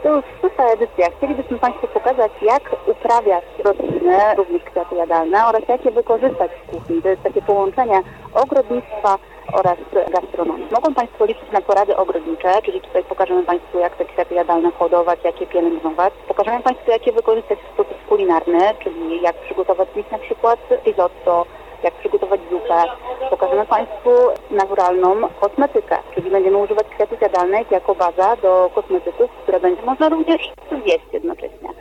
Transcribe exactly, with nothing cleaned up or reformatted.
To już szósta edycja. Chcielibyśmy Państwu pokazać, jak uprawiać rośliny, również kwiaty jadalne oraz jak je wykorzystać w kuchni. To jest takie połączenie ogrodnictwa oraz gastronomii. Mogą Państwo liczyć na porady ogrodnicze, czyli tutaj pokażemy Państwu, jak te kwiaty jadalne hodować, jak je pielęgnować. Pokażemy Państwu, jak je wykorzystać w sposób kulinarny, czyli jak przygotować z nich na przykład risotto, jak przygotować zupę. Pokażemy Państwu naturalną kosmetykę, czyli będziemy używać kwiatów jadalnych jako baza do kosmetyków, które będzie można również zjeść jednocześnie.